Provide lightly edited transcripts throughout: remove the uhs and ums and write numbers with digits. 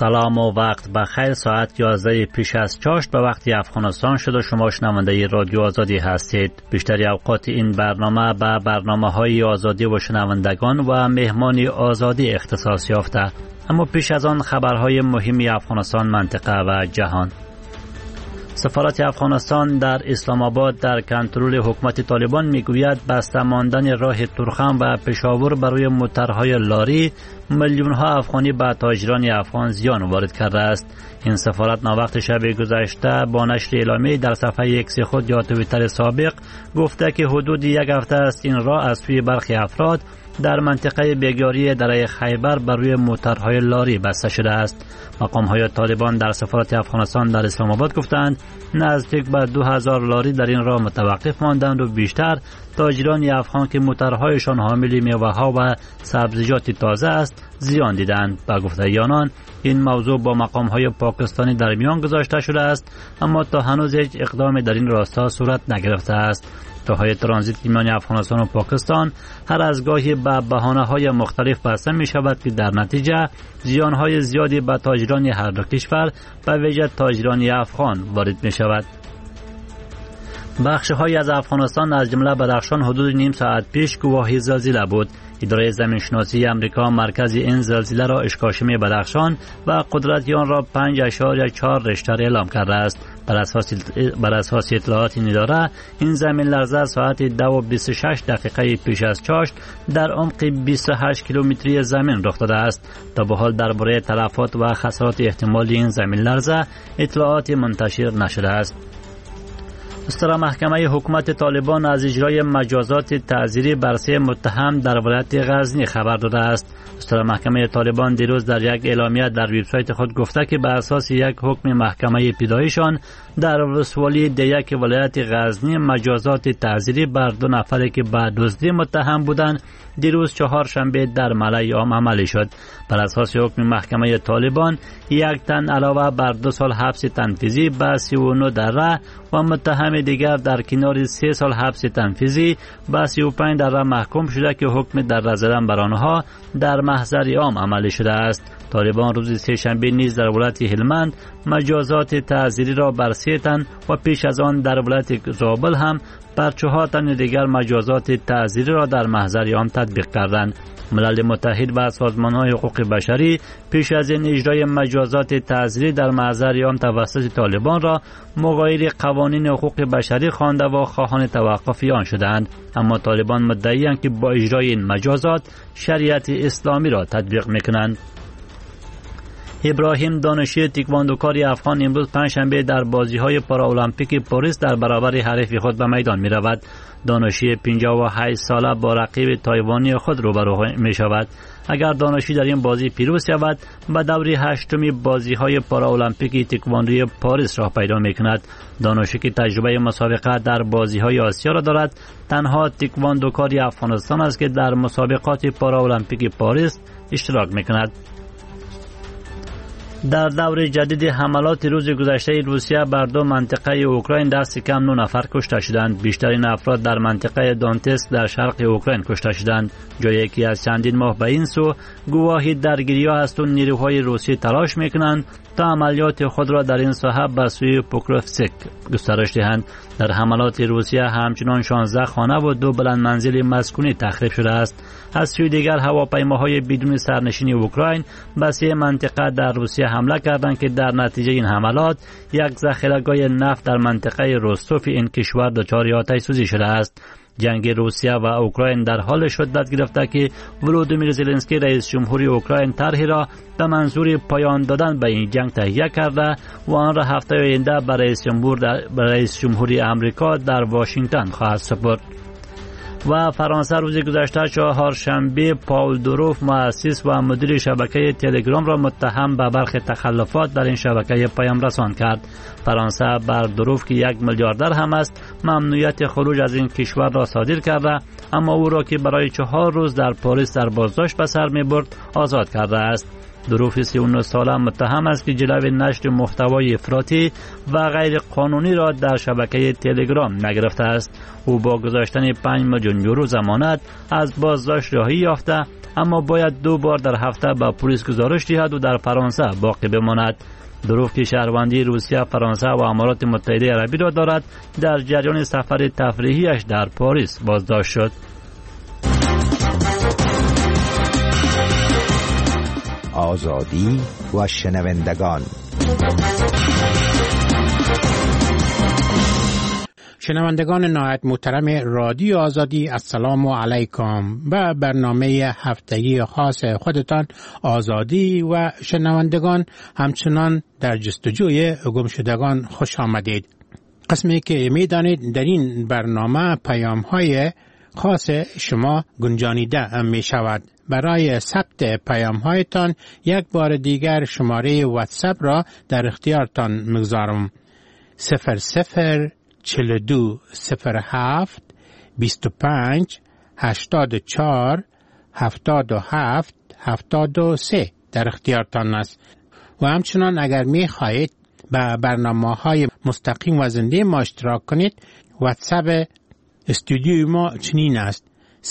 سلام و وقت بخیر. ساعت 11 پیش از چاشت به وقت افغانستان شد و شما شنونده رادیو آزادی هستید. بیشتری اوقات این برنامه به برنامه‌های آزادی و شنوندگان و مهمانی آزادی اختصاص یافته. اما پیش از آن خبرهای مهمی افغانستان، منطقه و جهان. سفارت افغانستان در اسلام آباد در کنترل حکومت طالبان میگوید بسته ماندن راه تورخم و پشاور برای موترهای لاری میلیون ها افغانی به تاجران افغان زیان وارد کرده است. این سفارت ناوقت شب گذشته با نشر اعلامیه در صفحه ایکس خود یا توییتر سابق گفته که حدود یک هفته است این راه از سوی برخی افراد در منطقه بگیاری دره خیبر بر روی موترهای لاری بسته شده است. مقام‌های طالبان در سفارت افغانستان در اسلام آباد گفتند نزدیک به 2000 لاری در این راه متوقف ماندند و بیشتر تاجران افغان که موترهایشان حامل میوه‌ها و سبزیجات تازه است زیان دیدند. با گفته آنان این موضوع با مقام‌های پاکستانی در میان گذاشته شده است، اما تا هنوز هیچ اقدامی در این راستا صورت نگرفته است. راههای ترانزیت میان افغانستان و پاکستان هر از گاهی به بهانه‌های مختلف بسته می شود که در نتیجه زیان‌های زیادی به تاجران هر دو کشور به ویژه تاجران افغان وارد می شود. بخش‌هایی از افغانستان از جمله بدخشان حدود نیم ساعت پیش گواهی زلزله بود. اداره زمینشناسی امریکا مرکز این زلزله را اشکاشمی بدخشان و قدرت آن را 5.4 ریشتر اعلام کرده است. بر اساس اطلاعات این اداره این زمین لرزه ساعت 2:26 پیش از چاشت در عمق 28 کیلومتری زمین رخ داده است. تا به حال درباره تلفات و خسارات احتمالی این زمین لرزه اطلاعات منتشر نشده است. مستر محکمه حکومت طالبان از اجرای مجازات تعزیری بر 3 متهم در ولایت غزنی خبر داده است. مستر محکمه طالبان دیروز در یک اعلامیه در وبسایت خود گفته که بر اساس یک حکم محکمه ابتداییشان در ولسوالی دیک ولایت غزنی مجازات تعزیری بر 2 نفری که به دزدی متهم بودند دیروز چهارشنبه در ملای عام عملی شد. بر اساس حکم محکمه طالبان 1 تن علاوه بر 2 سال حبس تنفیذی به 39 دره و متهم دیگر در کنار 3 سال حبس تنفیذی به 35 دره محکوم شده که حکم دره زدن بر آنها در محضر عام عملی شده است. طالبان روز سه‌شنبه نیز در ولایت هلمند مجازات تعزیری را بر 3 تن و پیش از آن در ولایت زابل هم بر 4 تن دیگر مجازات تعزیری را در محضر عام تطبیق کردند. ملل متحد و سازمان‌های حقوق بشری پیش از این اجرای مجازات تعزیری در محضر عام توسط طالبان را مغایر قوانین حقوق بشری خوانده و خواهان توقف آن شدند، اما طالبان مدعی‌اند که با اجرای این مجازات شریعت اسلامی را تطبیق می‌کنند. ابراهیم دانشی تکواندوکار افغان امروز پنجشنبه در بازی‌های پارالمپیک پاریس در برابر حریف خود به میدان می‌رود. دانشی 58 ساله با رقیب تایوانی خود روبرو می‌شود. اگر دانشی در این بازی پیروز شود به دور 8 بازی‌های پارالمپیک تکواندوی پاریس راه پیدا می‌کند. دانشی که تجربه مسابقه در بازی‌های آسیا را دارد تنها تکواندوکار افغانستان است که در مسابقات پارالمپیک پاریس اشتراک می‌کند. در دور جدید حملات روز گذشته روسیه بر 2 منطقه اوکراین دست کم 9 نفر کشته شدند. بیشترین افراد در منطقه دونتسک در شرق اوکراین کشته شدند، جایی که از چندین ماه به این سو گواهی درگیری‌ها است و نیروهای روسی تلاش می‌کنند تا عملیات خود را در این ساحه به سوی پوکروفسک گسترش دهند. در حملات روسیه همچنان 16 خانه و 2 بلند منزل مسکونی تخریب شده است. از سوی دیگر هواپیماهای بدون سرنشین اوکراین به 3 منطقه در روسیه حمله کردند که در نتیجه این حملات یک ذخیره‌گاه نفت در منطقه روستوف این کشور دچار آتش سوزی شده است. جنگ روسیه و اوکراین در حال شدت گرفته که ولودیمیر زلنسکی رئیس جمهوری اوکراین طرحی را به منظور پایان دادن به این جنگ تهیه کرده و آن را هفته آینده به رئیس جمهوری آمریکا در واشنگتن خواهد سپرد. و فرانسه روز گذشته چهارشنبه پاول دوروف مؤسس و مدیر شبکه تلگرام را متهم به برخی تخلفات در این شبکه پیام رسان کرد. فرانسه بر دوروف که 1 میلیاردر هم است ممنوعیت خروج از این کشور را صادر کرده، اما او را که برای 4 روز در پاریس در بازداشت به سر می‌برد آزاد کرده است. ظروف 39 ساله متهم است که جلوی نشر محتوای افراطی و غیر قانونی را در شبکه تلگرام نگرفته است. او با گذاشتن 5 میلیون یورو ضمانت از بازداشت رهایی یافته، اما باید 2 بار در هفته به پلیس گزارش دهد و در فرانسه باقی بماند. ظروف که شهروندی روسیه، فرانسه و امارات متحده عربی را دارد، در جریان سفر تفریحیش در پاریس بازداشت شد. آزادی و شنوندگان. شنوندگان نهایت محترم رادیو آزادی، السلام علیکم. به برنامه هفتگی خاص خودتان آزادی و شنوندگان همچنان در جستجوی گمشدگان خوش آمدید. قسمی که میدانید در این برنامه پیام‌های خاص شما گنجانیده می شود. برای ثبت پیام‌هایتان یک بار دیگر شماره واتساپ را در اختیارتان می‌گذارم. 0042 07 25 84 77 73 در اختیارتان است. و همچنان اگر می خواهید به برنامه‌های مستقیم و زنده ما اشتراک کنید، واتساپ استودیوی ما چنین است: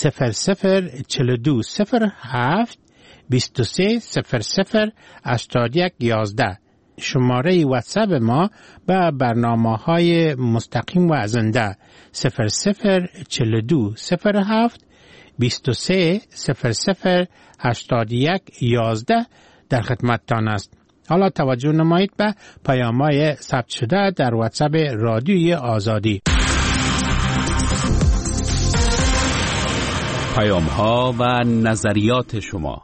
0042 07 23 00 81 11. شماره واتساپ ما به برنامه‌های مستقیم و زنده 0042 07 23 00 81 11 در خدمتتان است. حالا توجه نمایید به پیام‌های ثبت شده در واتساپ رادیوی آزادی. پیام‌ها و نظریات شما.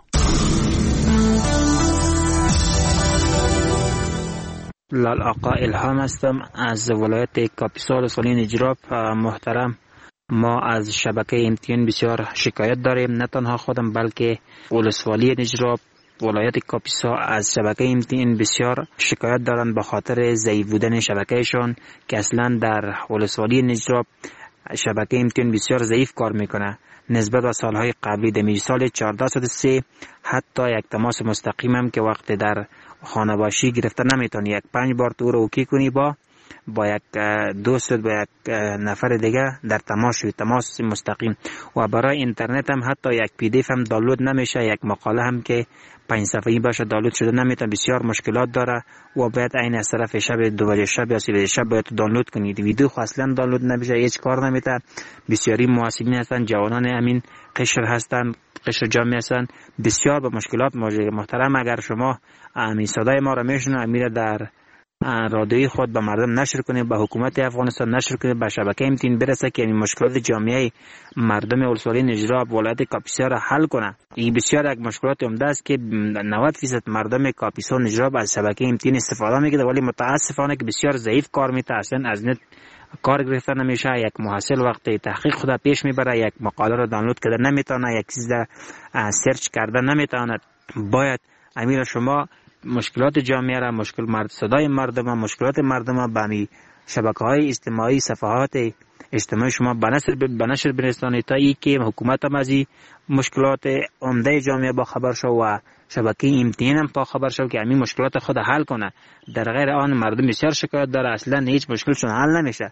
لال آقا الهام هستم از ولایت کاپیسا ولسوالی نجراب. محترم، ما از شبکه MTN بسیار شکایت داریم، نه تنها خودم بلکه ولسوالی نجراب، ولایت کاپیسا از شبکه MTN بسیار شکایت دارند به خاطر ضعیف بودن شبکهشان که اصلا در ولسوالی نجراب شبکه MTN بسیار ضعیف کار میکنه نسبت به سالهای قبلی. در سال 1403 حتی یک تماس مستقیم هم که وقت در خانه باشی گرفته نمیتونی، یک 5 بار تو رو اوکی کنی با یک دوست با یک نفر دیگه در تماس مستقیم. و برای اینترنت هم حتی یک PDF هم دانلود نمیشه، یک مقاله هم که 5 صفحه‌ای باشه دانلود شده نمیتونه، بسیار مشکلات داره و باید عین از طرف شب 2 بجه شب یا 3 بجه شب باید دانلود کنید. ویدیو خو اصلا دانلود نمیشه، هیچ کار نمیته. بسیاری محاسبین هستن، جوانان همین قشر هستن، قشر جامعه هستن، بسیار به مشکلات مواجه. محترم، اگر شما همین صدای ما را میشنوید، امیر در رادیوی خود به مردم نشر کنید، به حکومت افغانستان نشر کنید، به شبکه MTN برسه که این مشکلات جامعه مردم ولسوالی نجراب ولایت کاپیسا را حل کنه. این بسیار یک مشکلات عمده است که 90% مردم کاپیسا نجراب از شبکه MTN استفاده میکنه، ولی متاسفانه که بسیار ضعیف کار میکنه، اصلا از نت کار گرفته نمیشه. یک محصل وقتی تحقیق خود پیش میبره، یک مقاله را دانلود کرده نمیتونه، یک چیز را سرچ کرده نمیتونه. باید امیر شما مشکلات جامعه را، صدای مردم، مشکلات مردم به می شبکه‌های اجتماعی، صفحات اجتماعی شما به نشر برسانید تا ای که حکومت هم از این مشکلات عمده جامعه با خبر شو و شبکه MTN هم با خبر شو که همین مشکلات خود حل کنه. در غیر آن مردم بسیار شکایت داره، اصلا هیچ مشکلشون حل نمیشه.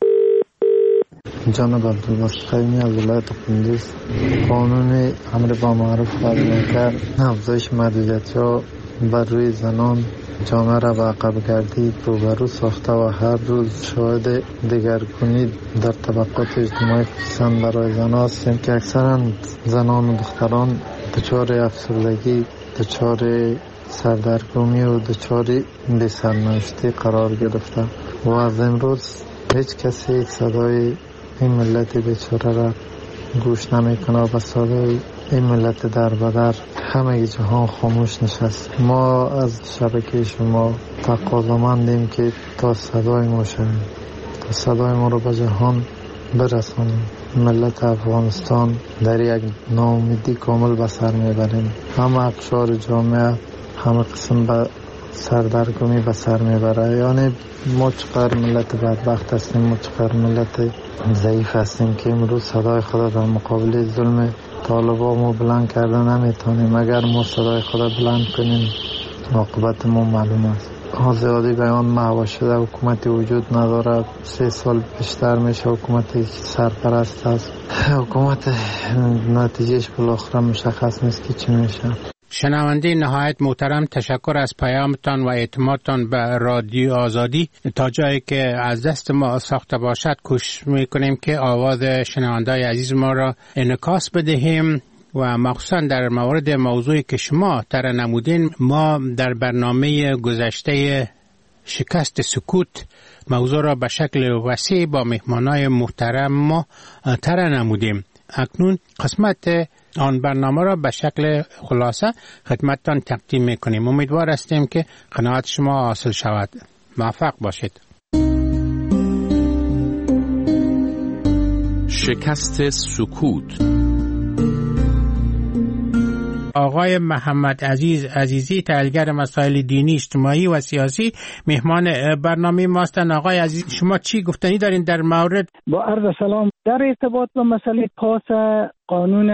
جناب عبدالباسط قیمی از ولایت قندوز، قانون امر با معروف و منکر افزایش محدودیت‌ها بر روی زنان جامعه را به عقب گردی روبرو ساخته و هر روز شاهد دگرگونی در طبقات اجتماعی خصوصا برای زنان هستیم که اکثرا زنان و دختران دچار افسردگی، دچار سردرگمی و دچار بی‌سرنوشتی قرار گرفته و از امروز هیچ کسی صدای این ملت بیچاره را گوش نمیکنه و به صدای این ملت در بدر همه جهان خاموش نشست. ما از شبکه شما تقاضامندیم که تا صدای ما شویم، تا صدای ما رو به جهان برسانیم. ملت افغانستان در یک ناامیدی کامل به سر میبریم، همه اقشار جامعه همه قسم به سردرگمی به سر میبره. یعنی ما چقدر ملت بدبخت هستیم، ما چقدر ملت ضعیف هستیم که امروز صدای خود در مقابل ظلم طالبامو بلند کردن نمیتونیم. اگر ما صدای خود بلند کنیم عاقبت ما معلوم است. آزادی بیان محو شده، حکومتی وجود نداره. 3 سال بیشتر میشه حکومتی سرپرست است. حکومت نتیجهش بالاخره مشخص نیست که چی میشه. شنونده نهایت محترم، تشکر از پیامتان و اعتمادتان به رادیو آزادی. تا جایی که از دست ما ساخته باشد کوشش میکنیم که آواز شنونده‌های عزیز ما را انعکاس بدهیم و مخصوصا در مورد موضوعی که شما طرح نمودین. ما در برنامه گذشته شکست سکوت موضوع را به شکل وسیع با مهمانای محترم ما طرح نمودیم. اکنون قسمت آن برنامه را به شکل خلاصه خدمتتان تقدیم میکنیم. امیدوار هستیم که قناعت شما حاصل شود. موفق باشید. شکست سکوت. آقای محمد عزیزی، تحلیلگر مسائل دینی، اجتماعی و سیاسی، مهمان برنامه ماستن. آقای عزیزی، شما چی گفتنی دارین در مورد؟ با عرض سلام. در ارتباط با مسئله پاس قانون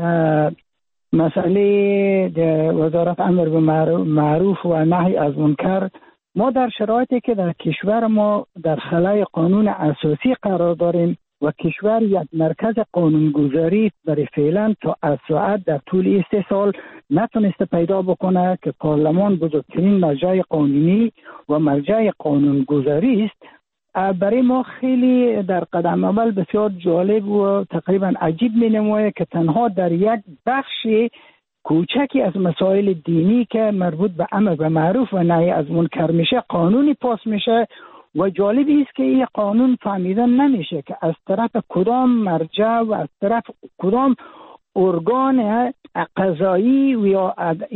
مسئله وزارت امر به معروف و نهی از منکر، ما در شرایطی که در کشور ما در خلای قانون اساسی قرار داریم و کشور یک مرکز قانونگذاری برای فعلا تا از ساعت در طول 3 سال نتونسته پیدا بکنه که پارلمان بزرگترین مرجع قانونی و مرجع قانونگذاری است. برای ما خیلی در قدم اول بسیار جالب و تقریبا عجیب می نماید که تنها در یک بخش کوچکی از مسائل دینی که مربوط به امر به معروف و نهی از منکر میشه قانونی پاس میشه و جالبی است که این قانون فهمیدن نمیشه که از طرف کدام مرجع و از طرف کدام ارگان قضایی و یا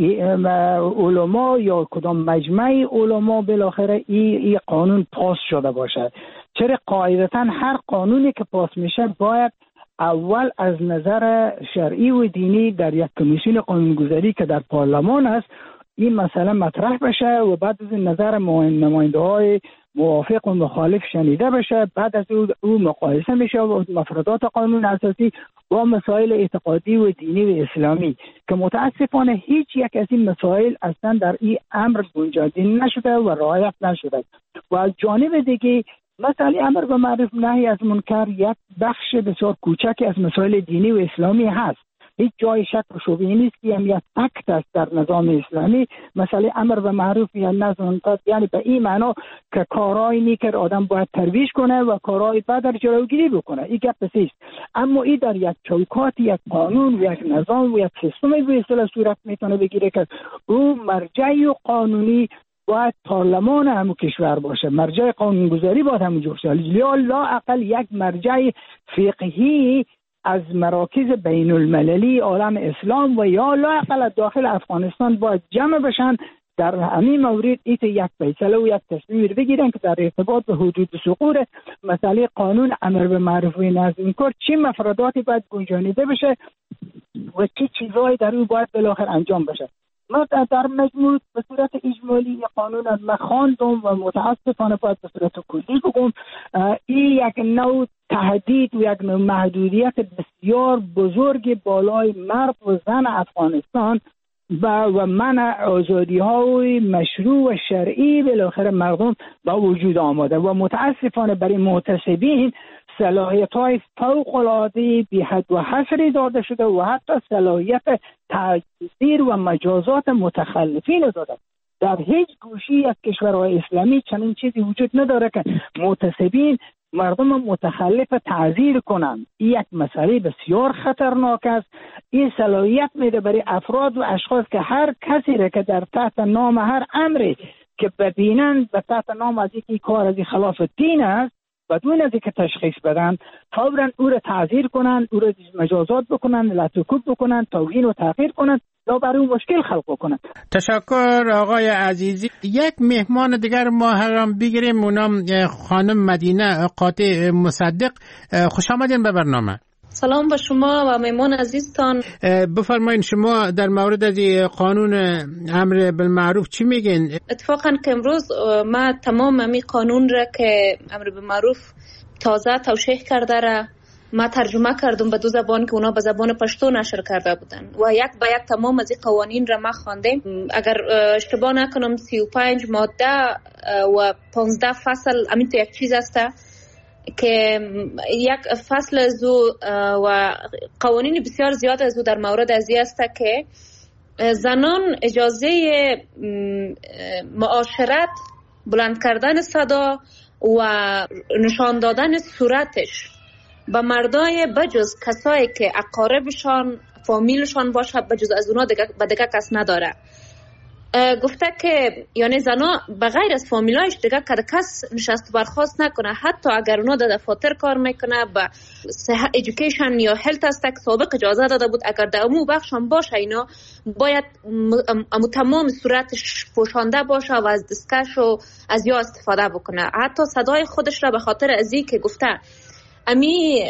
علما یا کدام مجمع علما بالاخره این قانون پاس شده باشه. چرا قاعدتا هر قانونی که پاس میشه باید اول از نظر شرعی و دینی در یک کمیسیون قانونگذاری که در پارلمان است این مسئله مطرح بشه و بعد از نظر نماینده های موافق و مخالف شنیده بشه، بعد از او مقایسه میشه و مفردات قانون اساسی با مسائل اعتقادی و دینی و اسلامی که متاسفانه هیچ یک از این مسائل اصلا در این امر گنجانده نشده و رعایت نشده. و از جانب دیگه مسئله امر به معروف نهی از منکر یک بخش بسیار کوچکی از مسائل دینی و اسلامی هست. هیچ جای شک و شبهه نیست که هم یک فکت است در نظام اسلامی. مسئله امر به معروف یا نهی از منکر یعنی به این معنا که کارهای نیک آدم باید ترویج کنه و کارهای بد در جلوگیری بکنه. این گپ است. اما این در یک چوکات یک قانون و یک نظام و یک سیستمی به اصطلاح صورت میتونه بگیره که او مرجع قانونی باید پارلمان همون کشور باشه، مرجع قانونگذاری باید همونجا باشه، یا لااقل یک مرجع فقهی از مراکز بین المللی عالم اسلام و یا لااقل داخل افغانستان باید جمع بشن در همین مورد ایت یک فیصله و یک تصمیم بگیرن که در ارتباط به حدود سقوط مسئله قانون امر به معروف و نهی از منکر چه مفرداتی باید گنجانیده بشه و چه چیزایی در اون باید بالاخره انجام بشه. ما در مجموع به صورت اجمالی قانون از مخاندم و متاسفانه باید به صورت کلی بگم این یک نوع تهدید و یک نوع محدودیت بسیار بزرگ بالای مرد و زن افغانستان و منع آزادی های مشروع و شرعی بالاخره مردم با وجود آمده و متاسفانه برای معتصبین صلاحیت های فوق العاده بی حد و حصری داده شده و حتی صلاحیت تعزیر و مجازات متخلفین داده. در هیچ گوشی از کشورهای اسلامی چنین چیزی وجود نداره که معتصبین مردم متخلف تعزیر کنند. این یک مسئله بسیار خطرناک است. این صلاحیت میده برای افراد و اشخاص که هر کسی را که در تحت نام هر امری که ببینند به تحت نام از اینکه کار از خلاف دین است بدون از اینکه تشخیص بدن فوراً او را تعزیر کنند، او را مجازات بکنند، لطوکوب بکنند، توهین و تحقیر کنند یا برای مشکل خلق بکنند. تشکر آقای عزیزی. یک مهمان دیگر ما هم بگیریم، اونم خانم مدینه قاطع مصدق. خوش آمدین به برنامه. سلام به شما و مهمان عزیزتان. بفرمایید شما در مورد از قانون امر بالمعروف چی میگین؟ اتفاقا که امروز ما تمام امی قانون را که امر بالمعروف تازه توشیح کرده را ما ترجمه کردم به 2 زبان که اونا به زبان پشتو نشر کرده بودن و یک به یک تمام از این قوانین را ما خواندیم. اگر اشتباه نکنم 35 ماده و 15 فصل همین تو یک چیز است که یک فصل از و قوانین بسیار زیاد از در مورد از است که زنان اجازه معاشرت، بلند کردن صدا و نشان دادن صورتش به مردای بجز کسایی که اقاربشان، فامیلشان باشه، بجز از اونا به دیگه کس نداره. گفته که یعنی زنا بغیر از فامیلایش دیگه کس نشست برخواست نکنه، حتی اگر اونا در دفاتر کار میکنه، به ایژوکیشن یا هلت است که سابق اجازه داده بود اگر در امو بخشان باشه اینا باید تمام صورتش پوشانده باشه و از دستکش و از یا استفاده بکنه. حتی صدای خودش را به خاطر ازی که گفته امی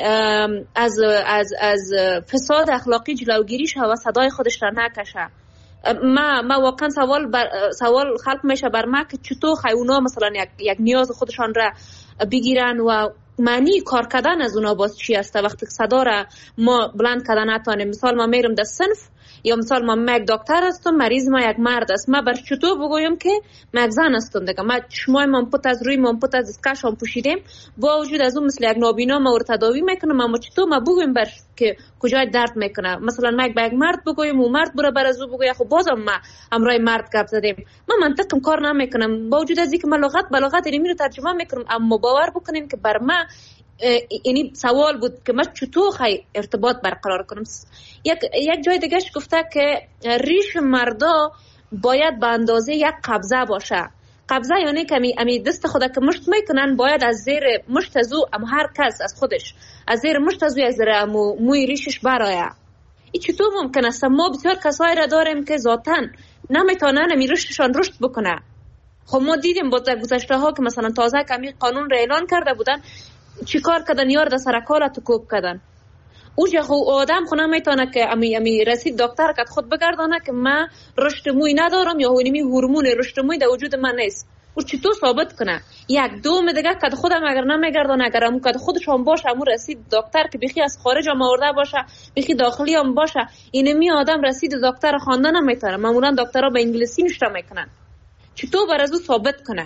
از فساد اخلاقی جلوگیری شه و صدای خودش را نکشه. ما واقعا سوال خلق میشه بر ما که چطور اونا مثلا یک نیاز خودشان را بگیرن و معنی کار کردن از اونا باز چی است وقتی صدا را ما بلند کردن نتانیم. مثال ما میرم در صنف یا مثال ما یک دکتر هستم، مریض ما یک مرد است، ما بر چطور بگویم که ما یک زن هستم دیگه؟ ما چشمای من پت از روی من پت از دستکشم پوشیدیم با وجود از اون مثل یک نابینا ما رو تداوی میکنم، اما چطور ما بگویم بر که کجای درد میکنه؟ مثلا ما یک مرد بگویم و مرد بره بر از او بگویم خب بازم ما امرای مرد گپ زدیم. ما منطقم کار نمیکنم با وجود از اینکه ما لغت اینمی رو ترجمه میکنم، اما باور بکنین که بر ما اینی سوال بود که من چطور ارتباط برقرار کنم. یک جای دیگهش گفته که ریش مردا باید به اندازه یک قبضه باشه. قبضه یعنی که امی دست خدا که مشت میکنن باید از زیر مشت ازو هر کس از خودش از زیر مشت ازو از زیر موی ریشش برایه. این چطور ممکن است؟ ما بسیار کسایی را داریم که ذاتاً نمیتونن امی ریششان رشد بکنه. خب ما دیدیم با گذشته ها که مثلا تازه کمی قانون را اعلان کرده بودن چیکار کردن؟ یار در سرکال تو کوب کردن. اوجا خو آدم خو نمیتونه که امی رسید دکتر که خود بگردانه که من رشد موی ندارم یا اینمی هورمون رشد موی در وجود من نیست. او چطور ثابت کنه؟ یک دوم دیگه که خودم اگر نمیگردانه، اگر همون که خودش هم باشه، همون رسید دکتر که بخی از خارج هم آورده باشه، بخی داخلی هم باشه، اینمی آدم رسید دکتر خواندن نمیتونه. معمولا دکترها به انگلیسی نوشته میکنن. چطور بر از او ثابت کنه؟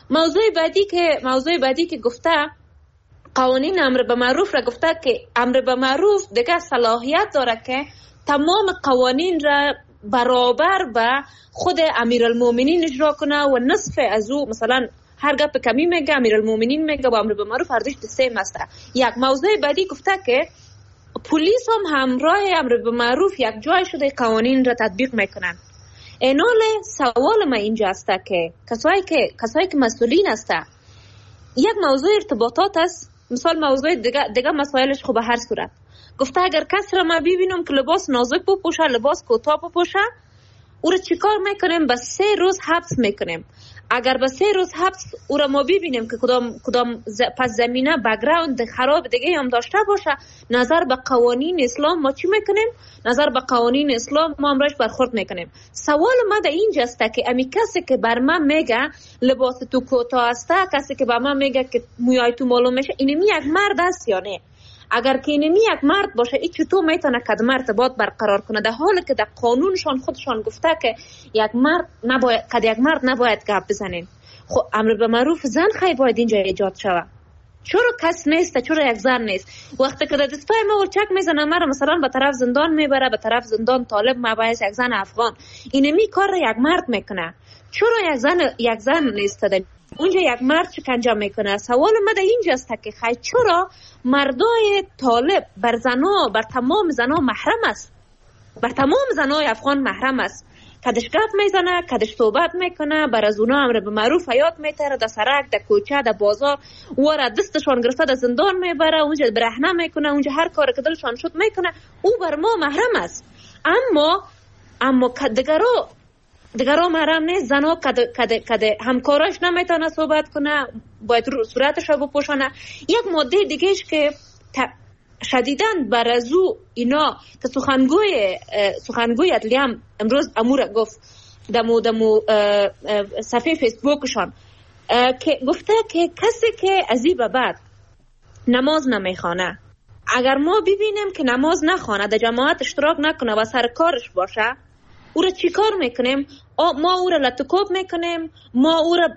موضوع بعدی که گفته قوانین امر به معروف را گفته که امر به معروف دیگه صلاحیت داره که تمام قوانین را برابر به خود امیرالمومنین اجرا کنه و نصف از او مثلا هر گپ کمی میگه امیرالمومنین میگه با امر به معروف ارزش سیم است. یک موضوع بعدی گفته که پلیس هم همراه امر به معروف یک جای شده قوانین را تطبیق میکنن. اینال سوال ما اینجا است که کسایی که مسئولین است، یک موضوع ارتباطات است، مثال موضوع دیگه مسائلش خوب به هر صورت گفته اگر کس را ما ببینم که لباس نازک بپوشه، لباس کوتاه بپوشه، او را چیکار میکنیم؟ به 3 روز حبس میکنیم. اگر به 3 روز حبس او را ما ببینیم که کدام پس زمینه بک‌گراند خراب دیگه هم داشته باشه، نظر به قوانین اسلام ما چی میکنیم؟ نظر به قوانین اسلام ما امرش برخورد میکنیم. سوال ما در اینجاست که امی کسی که بر من میگه لباس تو کوتاه است، کسی که بر من میگه که موهای تو معلوم میشه، اینمی یک مرد است یا نه؟ اگر که اینمی یک مرد باشه، این چطور میتونه کدام ارتباط برقرار کنه در حالی که در قانونشان خودشان گفته که یک مرد نباید گپ بزنین؟ خب امر به معروف زن خیلی باید اینجا ایجاد شود. چرا کس نیست؟ چرا یک زن نیست؟ وقتی که در دستای ما ولچک میزنه مرا مثلا به طرف زندان میبره، به طرف زندان طالب مباحث یک زن افغان، اینمی کار را یک مرد میکنه. چرا یک زن نیست؟ اونجا یک مرد شکنجه میکنه. سوال ما در اینجاست که خیلی چرا مردای طالب بر تمام زنا محرم است؟ بر تمام زنای افغان محرم است. کدش گپ میزنه، کدش صحبت میکنه، بر از اونا امر به معروف حیات میتره، در سرک، در کوچه، در بازار و دستشان گرفته در زندان میبره، اونجا برهنه میکنه، اونجا هر کار که دلشان شد میکنه. او بر ما محرم است. اما دیگران محرم نیست. زنا کده همکاراش نمیتونه صحبت کنه، باید صورتش رو بپوشانه. یک ماده دیگهش که شدیداً بر از او اینا که سخنگوی عدلیه هم امروز امور گفت دمو صفحه فیسبوکشان که گفته که کسی که از این به بعد نماز نمیخوانه، اگر ما ببینیم که نماز نخوانه، در جماعت اشتراک نکنه و سر کارش باشه، او را چی کار میکنیم؟ ما او را لطکوب میکنیم، ما او را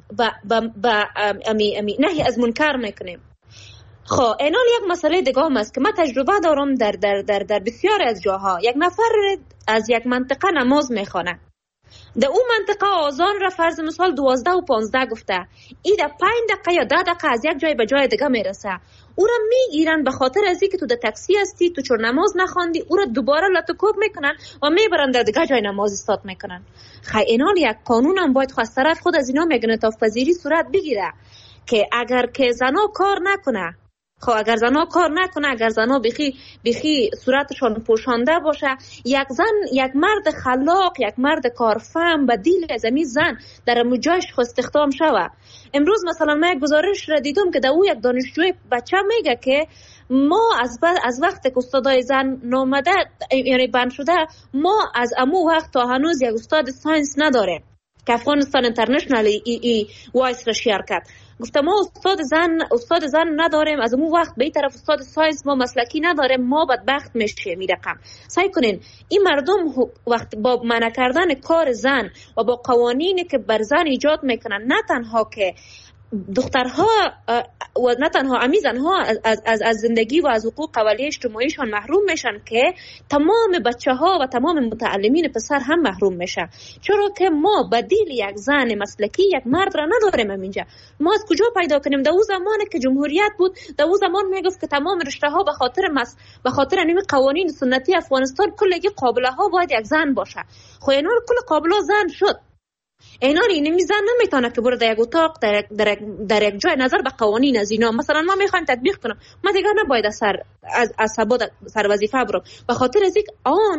نهی از منکر میکنیم. خب اینا یک مسئله دیگه هم است که من تجربه دارم در بسیار از جاها. یک نفر از یک منطقه نماز میخوانه، در اون منطقه آذان را فرض مثال 12 و 15 گفته، ای در 5 دقیقه یا 10 دقیقه از یک جای به جای دیگه میرسه، او را میگیرن به خاطر از اینکه تو در تاکسی هستی، تو چور نماز نخواندی، او را دوباره لطکوب میکنن و میبرن در دیگه جای نماز استاد میکنن. خیلی اینا یک قانون هم باید خواست طرف خود از اینا انعطاف پذیری صورت بگیره که اگر که زنا کار نکنه، خب اگر زنا کار نکنه، اگر زنا بخی صورتشان پوشانده باشه، یک زن، یک مرد خلاق، یک مرد کارفهم به دیل از این زن در مجاش خود استخدام شوه. امروز مثلا من یک گزارش را دیدم که در او یک دانشجوی بچه میگه که ما از وقت که استادای زن نامده یعنی بند شده، ما از امو وقت تا هنوز یک استاد ساینس نداریم که افغانستان اینترنشنال وایس را شیر کرد. گفتم ما استاد زن نداریم، از اون وقت به این طرف استاد ساینس ما مسلکی نداریم، ما بدبخت میشیم. این رقم سعی کنین این مردم وقت با منع کردن کار زن و با قوانینی که بر زن ایجاد میکنن، نه تنها که دخترها و نه تنها زنها از زندگی و از حقوق اولیه اجتماعیشان محروم میشن، که تمام بچه ها و تمام متعلمین پسر هم محروم میشن. چرا که ما بدیل یک زن مسلکی، یک مرد را نداریم اینجا. ما از کجا پیدا کنیم؟ در اون زمانی که جمهوریت بود، در اون زمان میگفت که تمام رشته ها به خاطر این قوانین سنتی افغانستان کلگی قابله ها باید یک زن باشه. خب اینا کل قابله زن شد. اینا این میزن نمیتونه که برو در یک اتاق در یک جای نظر به قوانین از اینا مثلا ما میخوایم تطبیق کنم، ما دیگه نباید از سباد سر وظیفه برم به خاطر از اینکه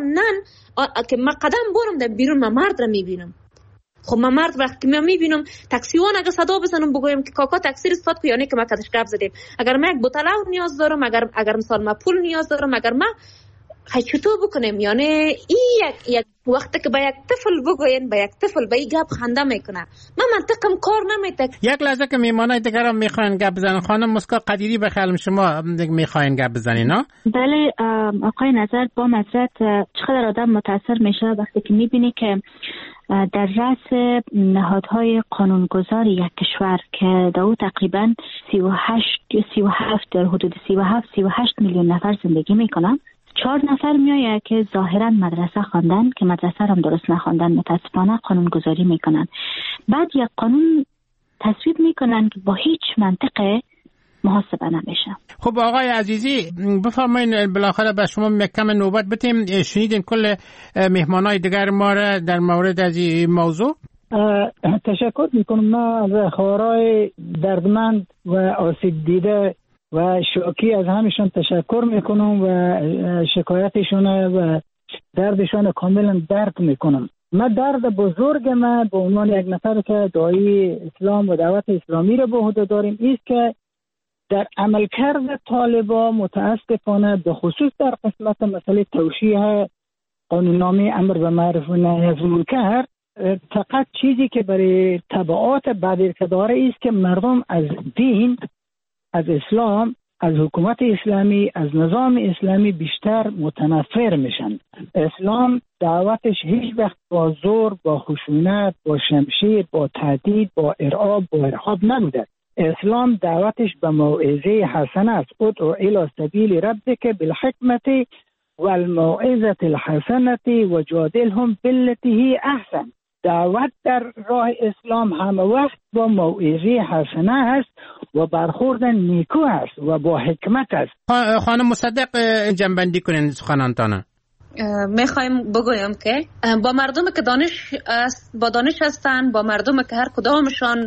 که ما قدم برم در بیرون ما مرد را میبینم. خب ما مرد وقتی من میبینم تاکسیوان اگه صدا بزنم بگویم که کاکا تاکسی رو استاد کو، یعنی که ما کدش گپ زدیم. اگر من یک بوتل نیاز دارم، اگر مثلا ما پول نیاز دارم، اگر ما چطور بکنیم؟ یعنی این یک وقتی که به یک طفل بگوین، به یک طفل به این گپ خنده میکنه. من منطقم کار نمیده. یک لحظه که میمانای دیگر هم میخواین گپ بزنن. خانم مسکا قدیری به خیالم شما میخواین گپ بزنین ها؟ بله آقای نظر، با معذرت چقدر آدم متاثر میشه وقتی که میبینی که در رأس نهادهای قانونگذار یک کشور که در او تقریبا 37 در حدود 37 میلیون نفر زندگی میکنن، 4 نفر میآید که ظاهرا مدرسه خواندن که مدرسه هم درست نخواندن، متاسفانه قانون گذاری میکنن. بعد یک قانون تصویب میکنن که با هیچ منطقه محاسبه نمیشه. خب آقای عزیزی بفرمایید، بالاخره به شما کم نوبت بدیم. شنیدین کل مهمانای دیگر ما را در مورد از این موضوع؟ تشکر میکنم. من از خوارای دردمند و آسیب دیده و شوکی از همشون تشکر میکنم و شکایتشون و دردشون کاملا درک میکنم. من درد بزرگ من به عنوان یک نفر که داعی اسلام و دعوت اسلامی رو به عهده داریم است که در عملکرد طالبان متاسفانه به خصوص در قسمت مسئله توشیح قانوننامه امر به معروف و نهی از منکر، فقط چیزی که برای تبعات بعدی که داره است که مردم از دین، از اسلام، از حکومت اسلامی، از نظام اسلامی بیشتر متنفر میشن. اسلام دعوتش هیچ وقت با زور، با خشونت، با شمشیر، با تهدید، با ارعاب، با ارهاب نبوده. اسلام دعوتش به موعظه حسنه است. ادعو الی سبیل ربک بالحکمت والموعظه الحسنه وجادلهم بالتی هی احسن. دعوت در راه اسلام همه وقت با موعظه حسنه است و برخورد نیکو است و با حکمت است. خانم مصدق جنبندی کنین سخنانتانه. میخوایم بگویم که با مردم که با دانش هستن، با مردم که هر کدامشان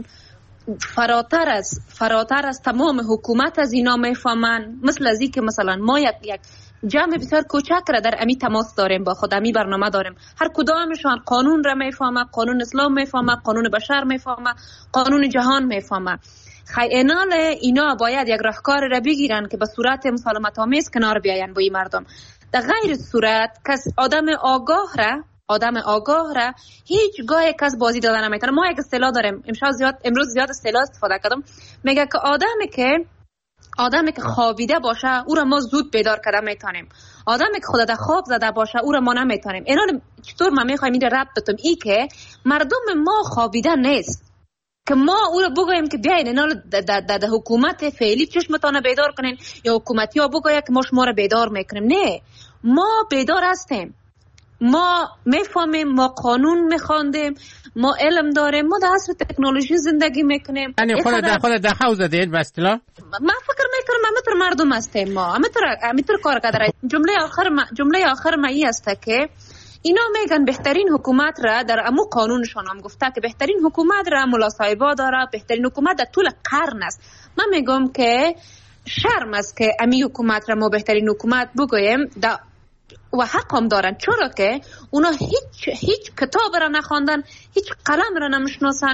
فراتر از تمام حکومت از اینا میفهمن، مثل از این که مثلا ما یک جمع بسیار کوچک را در امی تماس داریم، با خود امی برنامه داریم، هر کدامشان قانون را میفهمه، قانون اسلام میفهمه، قانون بشر میفهمه، قانون جهان میفهمه. خیانال اینا باید یک راهکار را بگیرن که به صورت مسالمت آمیز کنار بیاین با این مردم. در غیر صورت کس آدم آگاه را هیچ گاه کس بازی دادن نمیتونه. ما یک اصطلاح داریم، امروز زیاد اصطلاح استفاده کردم، میگه که آدمی که خوابیده باشه او را ما زود بیدار کرده میتونیم. آدمی که خود در خواب زده باشه او را ما نمیتونیم. اینا چطور ما میخوایم این ربط بتیم؟ ای که مردم ما خوابیده نیست که ما او را بگوییم که بیاین اینا در حکومت فعلی چشمتان بیدار کنین یا حکومتی ها بگوید که ما شما را بیدار میکنیم. نه، ما بیدار هستیم، ما میفهمیم، ما قانون میخواندیم، ما علم داریم، ما در عصر تکنولوژی زندگی میکنیم. یعنی خود در حوزه دید به اصطلاح من فکر میکنم همینطور مردم هستیم، ما همینطور کار کرده. جمله آخر ما این است که اینا میگن بهترین حکومت را در امو قانونشان هم گفته که بهترین حکومت را ملا صاحبا داره، بهترین حکومت در طول قرن است. من میگم که شرم است که امی حکومت را ما بهترین حکومت بگویم و حق هم دارن، چرا که اونا هیچ کتاب را نخواندن، هیچ قلم را نمیشناسن.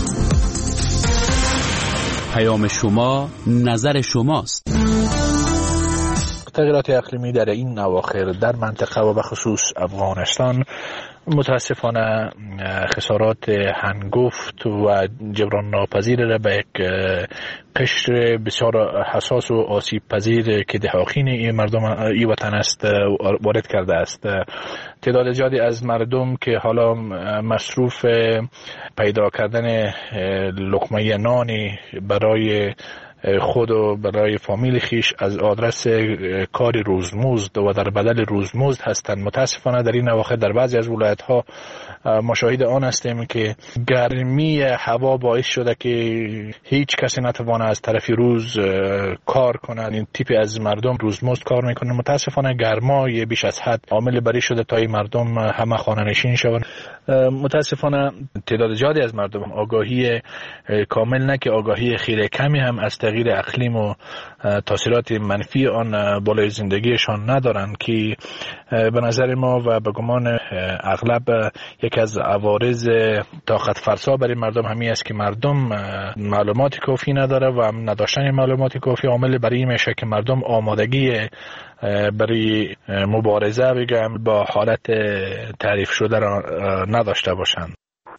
پیام شما نظر شماست. تغییرات اقلیمی در این اواخر در منطقه و به خصوص افغانستان متاسفانه خسارات هنگفت و جبران ناپذیر را به یک قشر بسیار حساس و آسیب پذیر که دهاخین این مردم این وطن است وارد کرده است. تعداد زیادی از مردم که حالا مصروف پیدا کردن لقمه نانی برای خود و برای فامیل خیش از آدرس کار روزمزد و در بدل روزمزد هستند. متاسفانه در این اواخر در بعضی از ولایت‌ها ما شاهد آن هستیم که گرمی هوا باعث شده که هیچ کسی نتوانه از طرف روز کار کنه. این تیپ از مردم روزمزد کار میکنه. متاسفانه گرمای بیش از حد عامل بری شده تا این مردم همه خانه نشین شوند. متاسفانه تعداد زیادی از مردم آگاهی کامل نه که آگاهی خیلی کمی هم از تغییر اقلیم و تاثیرات منفی آن بالای زندگیشان ندارند که به نظر ما و به گمان اغلب یک از عوارض طاقت فرسا برای مردم همین است که مردم معلومات کافی نداره و نداشتن معلومات کافی عامل برای این میشه که مردم آمادگی برای مبارزه بگم با حالت تعریف شده را نداشته باشند.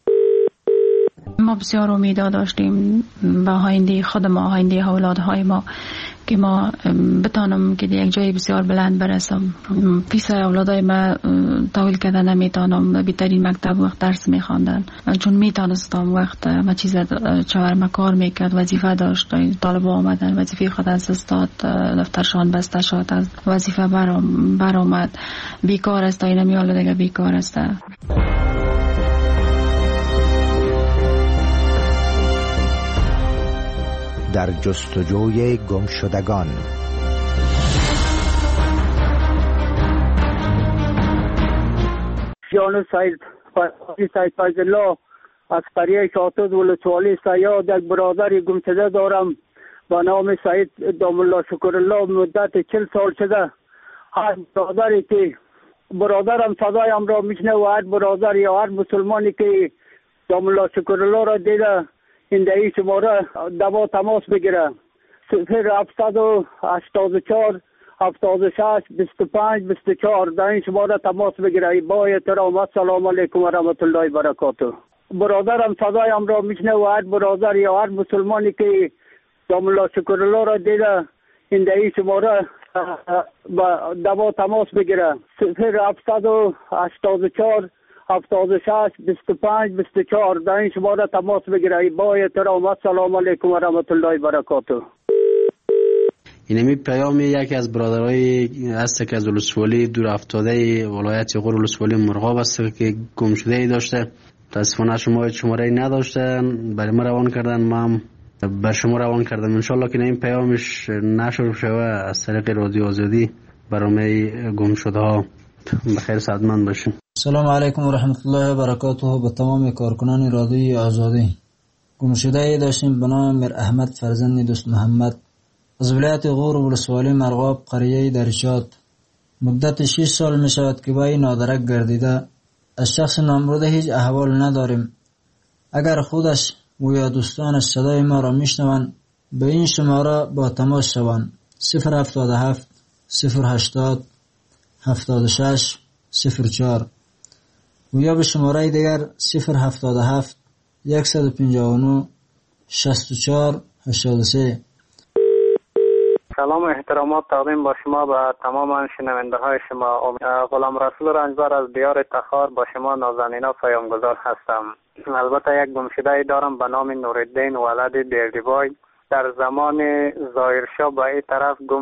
ما بسیار امیدها داشتیم به آینده خود ما، آینده اولادهای ما، که ما بتانم که یک جای بسیار بلند برسم. پیش اولادای ما تحویل کرده نمیتونم. بهترین مکتب وقت درس میخواندن چون میتونستم وقت ما چیز چهارم کار میکرد، وظیفه داشت، طالب آمدن وظیفه خود از استاد، دفترشان بسته شد، از وظیفه برآمد، بیکار است، اینا میال دیگه بیکار است. در جستجوی گمشدگان. جان سید فضلالله از قریه شاطد ولسوالی سیاد یک برادر گمشده دارم با نام سید دامالله شکرالله. مدت 40 سال شده هر برادری که برادرم صدایم را میشنه و هر برادر یا هر مسلمانی که دامالله شکرالله را دیده این دهی شماره دوا تماس بگیره 0784 76 25 24 در این شماره تماس بگیره. با احترام السلام علیکم و رحمت الله و برکاته. برادرم صدایم را میشنه و هر برادر یا هر مسلمانی که دامالله شکرالله را دیده این دهی شماره دوا تماس بگیره 0784 76 25 24 در این شماره تماس بگیره. با احترام السلام علیکم و رحمت الله و برکاته. اینمی پیام یکی از برادرای است که از ولسوالی دور افتاده ولایت غور ولسوالی مرغاب است که گم شده ای داشته. متاسفانه شماره نداشته، برای ما روان کردن، ما هم بر شما روان کردم. ان شاء الله که این پیامش نشر شوه از طریق رادیو آزادی برای گم شده ها بخیر سعادتمند باشین. سلام علیکم و رحمت الله و برکاته. به تمام کارکنان رادیوی آزادی. گمشده داشتیم به نام میر احمد فرزند دوست محمد از ولایت غور ولسوالی مرغاب قریه درشاد. مدت 6 سال می شود که با این نادرک گردیده. از شخص نامبرده هیچ احوال نداریم. اگر خودش و یا دوستانش صدای ما را میشنوند به این شماره با تماس شوند 077 080 76 04 و یا به شماره دیگر 077 159 64 83. سلام و احترامات تقدیم با شما و تمام شنونده های شما. غلام رسول رنجبر از دیار تخار با شما نازنینا پیامگذار هستم. البته یک گمشده دارم به نام نورالدین ولد بیردیبای. در زمان ظاهرشاه به این طرف گم